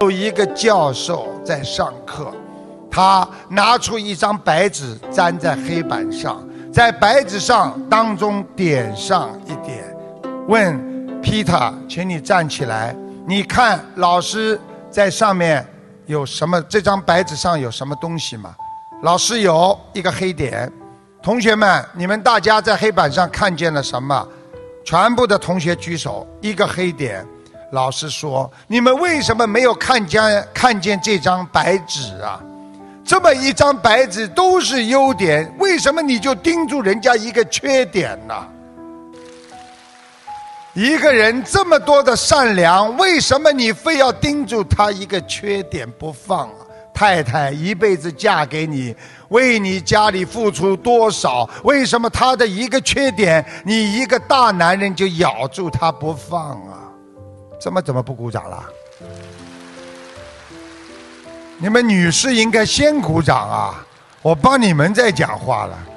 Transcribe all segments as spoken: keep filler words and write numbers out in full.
有一个教授在上课，他拿出一张白纸粘在黑板上，在白纸上当中点上一点，问 Peter 请你站起来，你看老师在上面有什么，这张白纸上有什么东西吗？老师有一个黑点。同学们，你们大家在黑板上看见了什么？全部的同学举手，一个黑点。老师说，你们为什么没有看见看见这张白纸啊？这么一张白纸都是优点，为什么你就盯住人家一个缺点呢？一个人这么多的善良，为什么你非要盯住他一个缺点不放啊？太太一辈子嫁给你，为你家里付出多少，为什么他的一个缺点你一个大男人就咬住他不放啊？这么怎么不鼓掌了？你们女士应该先鼓掌啊，我帮你们在讲话了。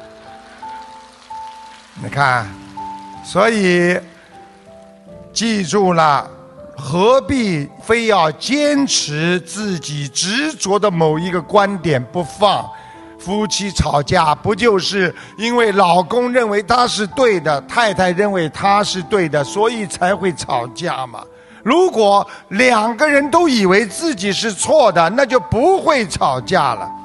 你看，所以记住了，何必非要坚持自己执着的某一个观点不放？夫妻吵架不就是因为老公认为他是对的，太太认为他是对的，所以才会吵架吗？如果两个人都以为自己是错的，那就不会吵架了。